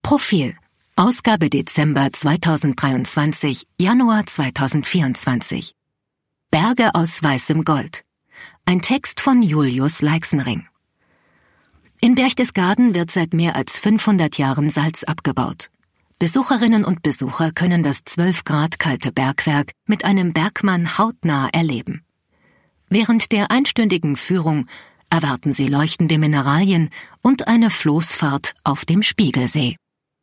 Profil. Ausgabe Dezember 2023, Januar 2024. Berge aus weißem Gold. Ein Text von Julius Leixenring. In Berchtesgaden wird seit mehr als 500 Jahren Salz abgebaut. Besucherinnen und Besucher können das 12 Grad kalte Bergwerk mit einem Bergmann hautnah erleben. Während der einstündigen Führung erwarten sie leuchtende Mineralien und eine Floßfahrt auf dem Spiegelsee.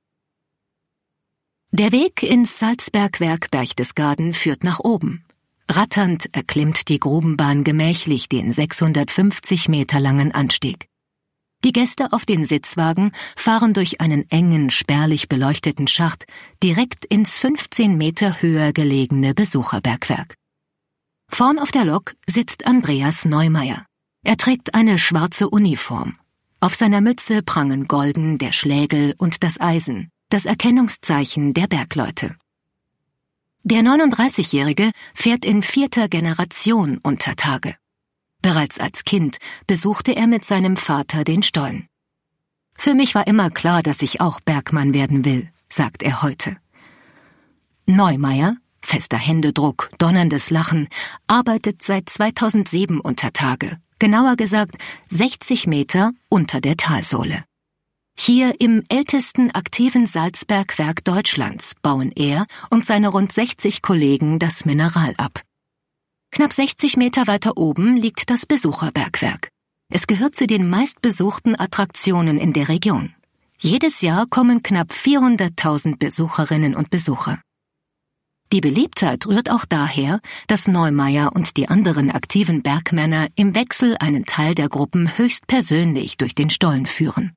Der Weg ins Salzbergwerk Berchtesgaden führt nach oben. Ratternd erklimmt die Grubenbahn gemächlich den 650 Meter langen Anstieg. Die Gäste auf den Sitzwagen fahren durch einen engen, spärlich beleuchteten Schacht direkt ins 15 Meter höher gelegene Besucherbergwerk. Vorn auf der Lok sitzt Andreas Neumeier. Er trägt eine schwarze Uniform. Auf seiner Mütze prangen golden der Schlägel und das Eisen, das Erkennungszeichen der Bergleute. Der 39-Jährige fährt in 4. Generation unter Tage. Bereits als Kind besuchte er mit seinem Vater den Stollen. Für mich war immer klar, dass ich auch Bergmann werden will, sagt er heute. Neumeier, fester Händedruck, donnerndes Lachen, arbeitet seit 2007 unter Tage, genauer gesagt 60 Meter unter der Talsohle. Hier im ältesten aktiven Salzbergwerk Deutschlands bauen er und seine rund 60 Kollegen das Mineral ab. Knapp 60 Meter weiter oben liegt das Besucherbergwerk. Es gehört zu den meistbesuchten Attraktionen in der Region. Jedes Jahr kommen knapp 400.000 Besucherinnen und Besucher. Die Beliebtheit rührt auch daher, dass Neumeier und die anderen aktiven Bergmänner im Wechsel einen Teil der Gruppen höchstpersönlich durch den Stollen führen.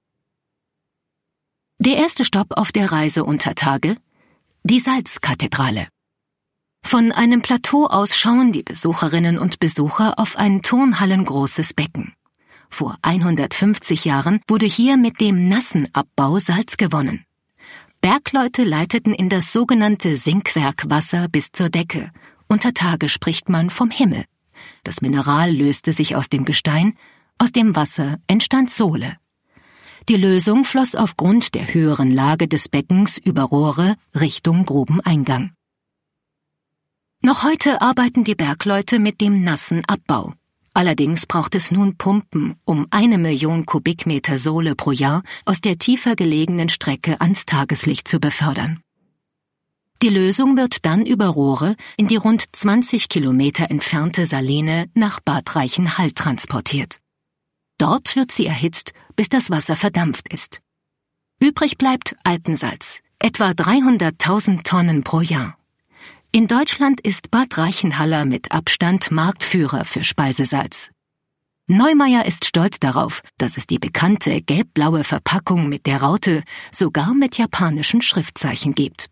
Der erste Stopp auf der Reise unter Tage: die Salzkathedrale. Von einem Plateau aus schauen die Besucherinnen und Besucher auf ein turnhallengroßes Becken. Vor 150 Jahren wurde hier mit dem nassen Abbau Salz gewonnen. Bergleute leiteten in das sogenannte Sinkwerk Wasser bis zur Decke. Unter Tage spricht man vom Himmel. Das Mineral löste sich aus dem Gestein, aus dem Wasser entstand Sohle. Die Lösung floss aufgrund der höheren Lage des Beckens über Rohre Richtung Grubeneingang. Noch heute arbeiten die Bergleute mit dem nassen Abbau. Allerdings braucht es nun Pumpen, um 1 Million Kubikmeter Sohle pro Jahr aus der tiefer gelegenen Strecke ans Tageslicht zu befördern. Die Lösung wird dann über Rohre in die rund 20 Kilometer entfernte Saline nach Bad Reichenhall transportiert. Dort wird sie erhitzt, bis das Wasser verdampft ist. Übrig bleibt Alpensalz, etwa 300.000 Tonnen pro Jahr. In Deutschland ist Bad Reichenhall mit Abstand Marktführer für Speisesalz. Neumeier ist stolz darauf, dass es die bekannte gelb-blaue Verpackung mit der Raute sogar mit japanischen Schriftzeichen gibt.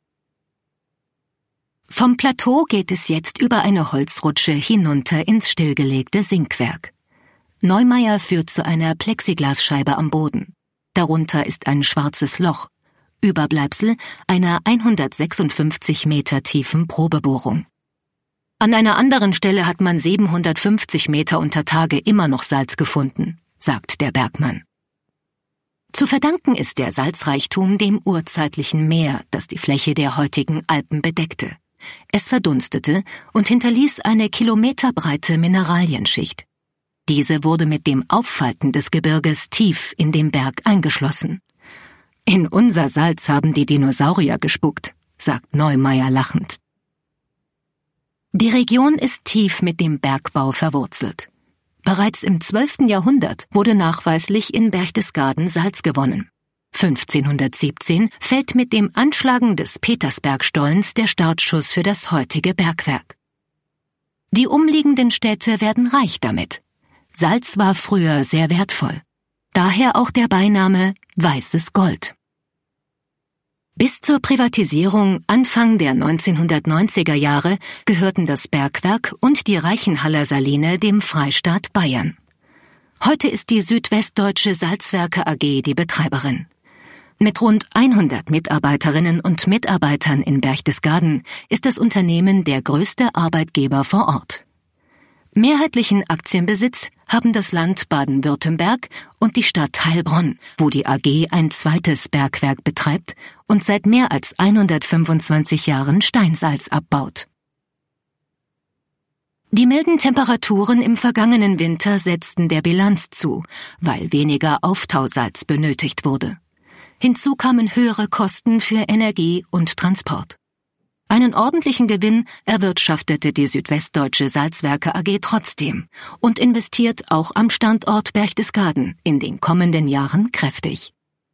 Vom Plateau geht es jetzt über eine Holzrutsche hinunter ins stillgelegte Sinkwerk. Neumeier führt zu einer Plexiglasscheibe am Boden. Darunter ist ein schwarzes Loch, Überbleibsel einer 156 Meter tiefen Probebohrung. An einer anderen Stelle hat man 750 Meter unter Tage immer noch Salz gefunden, sagt der Bergmann. Zu verdanken ist der Salzreichtum dem urzeitlichen Meer, das die Fläche der heutigen Alpen bedeckte. Es verdunstete und hinterließ eine kilometerbreite Mineralienschicht. Diese wurde mit dem Auffalten des Gebirges tief in den Berg eingeschlossen. In unser Salz haben die Dinosaurier gespuckt, sagt Neumeier lachend. Die Region ist tief mit dem Bergbau verwurzelt. Bereits im 12. Jahrhundert wurde nachweislich in Berchtesgaden Salz gewonnen. 1517 fällt mit dem Anschlagen des Petersbergstollens der Startschuss für das heutige Bergwerk. Die umliegenden Städte werden reich damit. Salz war früher sehr wertvoll. Daher auch der Beiname Weißes Gold. Bis zur Privatisierung Anfang der 1990er Jahre gehörten das Bergwerk und die Reichenhaller Saline dem Freistaat Bayern. Heute ist die Südwestdeutsche Salzwerke AG die Betreiberin. Mit rund 100 Mitarbeiterinnen und Mitarbeitern in Berchtesgaden ist das Unternehmen der größte Arbeitgeber vor Ort. Mehrheitlichen Aktienbesitz haben das Land Baden-Württemberg und die Stadt Heilbronn, wo die AG ein zweites Bergwerk betreibt und seit mehr als 125 Jahren Steinsalz abbaut. Die milden Temperaturen im vergangenen Winter setzten der Bilanz zu, weil weniger Auftausalz benötigt wurde. Hinzu kamen höhere Kosten für Energie und Transport. Einen ordentlichen Gewinn erwirtschaftete die Südwestdeutsche Salzwerke AG trotzdem und investiert auch am Standort Berchtesgaden in den kommenden Jahren kräftig.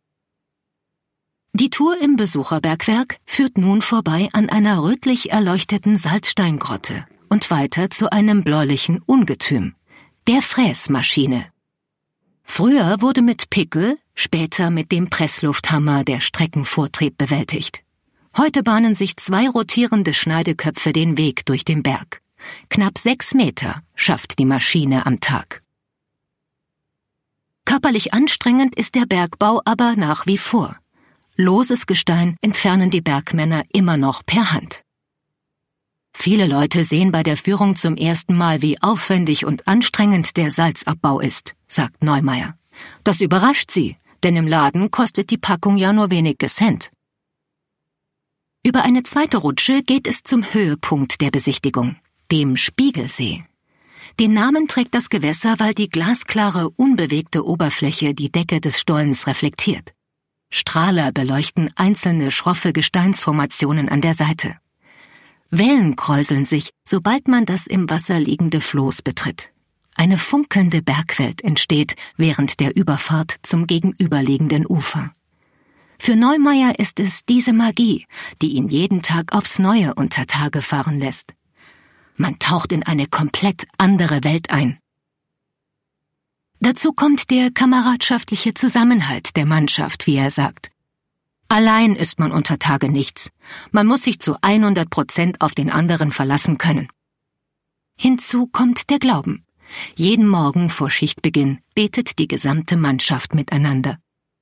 Die Tour im Besucherbergwerk führt nun vorbei an einer rötlich erleuchteten Salzsteingrotte und weiter zu einem bläulichen Ungetüm, der Fräsmaschine. Früher wurde mit Pickel, später mit dem Presslufthammer der Streckenvortrieb bewältigt. Heute bahnen sich 2 rotierende Schneideköpfe den Weg durch den Berg. Knapp 6 Meter schafft die Maschine am Tag. Körperlich anstrengend ist der Bergbau aber nach wie vor. Loses Gestein entfernen die Bergmänner immer noch per Hand. Viele Leute sehen bei der Führung zum ersten Mal, wie aufwendig und anstrengend der Salzabbau ist, sagt Neumeier. Das überrascht sie, denn im Laden kostet die Packung ja nur wenige Cent. Über eine zweite Rutsche geht es zum Höhepunkt der Besichtigung, dem Spiegelsee. Den Namen trägt das Gewässer, weil die glasklare, unbewegte Oberfläche die Decke des Stollens reflektiert. Strahler beleuchten einzelne schroffe Gesteinsformationen an der Seite. Wellen kräuseln sich, sobald man das im Wasser liegende Floß betritt. Eine funkelnde Bergwelt entsteht während der Überfahrt zum gegenüberliegenden Ufer. Für Neumeier ist es diese Magie, die ihn jeden Tag aufs Neue unter Tage fahren lässt. Man taucht in eine komplett andere Welt ein. Dazu kommt der kameradschaftliche Zusammenhalt der Mannschaft, wie er sagt. Allein ist man unter Tage nichts. Man muss sich zu 100% auf den anderen verlassen können. Hinzu kommt der Glauben. Jeden Morgen vor Schichtbeginn betet die gesamte Mannschaft miteinander.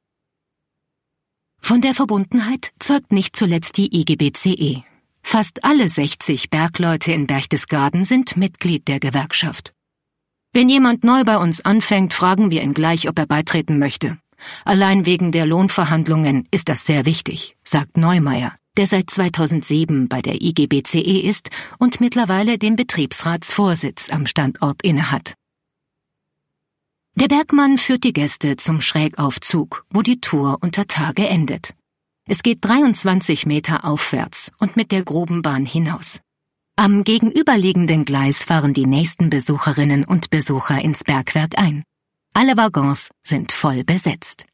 Von der Verbundenheit zeugt nicht zuletzt die IGBCE. Fast alle 60 Bergleute in Berchtesgaden sind Mitglied der Gewerkschaft. Wenn jemand neu bei uns anfängt, fragen wir ihn gleich, ob er beitreten möchte. Allein wegen der Lohnverhandlungen ist das sehr wichtig, sagt Neumeier, der seit 2007 bei der IGBCE ist und mittlerweile den Betriebsratsvorsitz am Standort innehat. Der Bergmann führt die Gäste zum Schrägaufzug, wo die Tour unter Tage endet. Es geht 23 Meter aufwärts und mit der Grubenbahn hinaus. Am gegenüberliegenden Gleis fahren die nächsten Besucherinnen und Besucher ins Bergwerk ein. Alle Waggons sind voll besetzt.